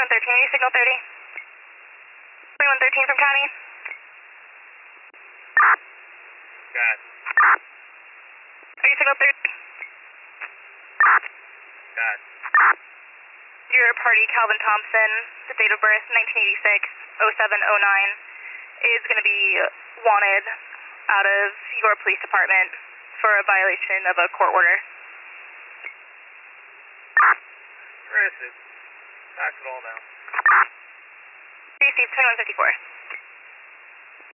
2113, are you signal 30? 2113 from county. Got it. Are you signal 30? Got it. Your party, Calvin Thompson, the date of birth 1986, 0709, is going to be wanted out of your police department for a violation of a court order. Where is it? Knock it all down. Received 2154.